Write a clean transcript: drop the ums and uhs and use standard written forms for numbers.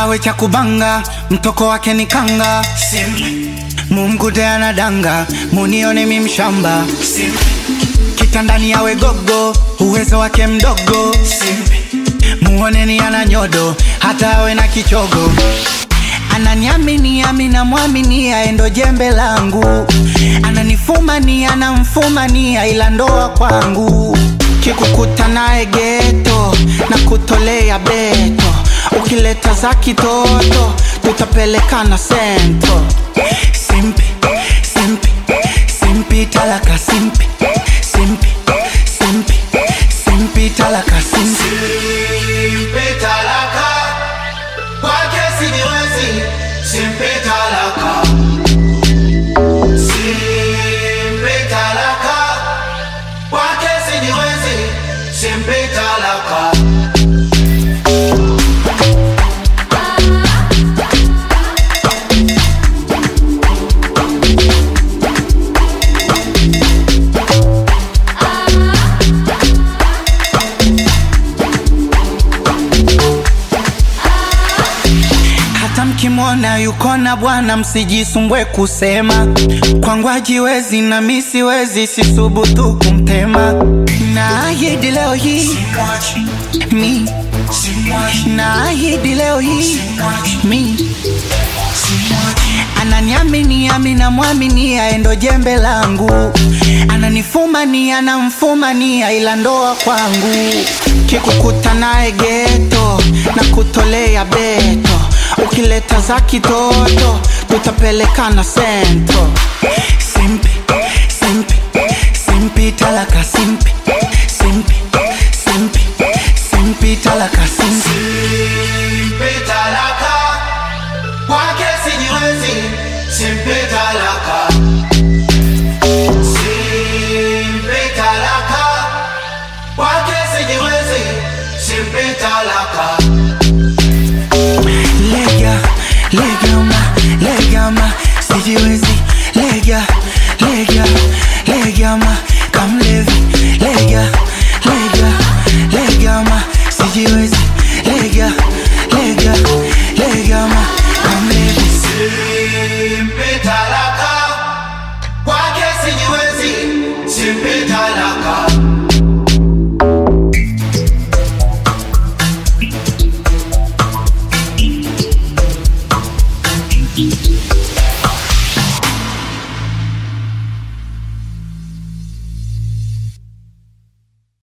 awe cha kubanga, mtoko wake ni kanga. Mungu de anadanga, munione mimshamba. Kitandani awe gogo, uwezo wake mdogo. Muone ni ananyodo, hata awe na kichogo. Ananiamini, amina muamini, endo jembe langu. Ananifumania, anamfumania, ila ndoa kwangu. Kikukuta nae geto, na kutolea beto. Ukileta za kitoto, tutapelekana sento. Simpi, simpi, simpi talaka simpi. Simpi, simpi, simpi talaka simpi. Simpi talaka, kwake sijiwezi. Simpi talaka, simpi talaka, kwake sijiwezi. Simpi talaka. Mkimwona yuko na bwana msijisumbwe kusema. Kwangu hajiwezi na mimi siwezi, sisubutu kumtema. Naahidi leo hii mi, naahidi leo hii mi. Ananiamini, amina muamini, endo jembe langu. Ananifumania, anamfumania, ila ndoa kwangu. Kikukuta nae geto, na kutolea beto. Ukileta za kitoto, tutapelekana sento. Simpi, simpi, simpi talaka simpi. Simpi, simpi, simpi talaka simpi. Simpi talaka, kwake sijiwezi. Simpi talaka, simpi talaka, kwake sijiwezi. Simpi talaka. Legama, sijiwezi. Legama, kamlevi. Legama, sijiwezi. Legama, kamlevi. Simpi talaka, kwake sijiwezi. Simpi talaka.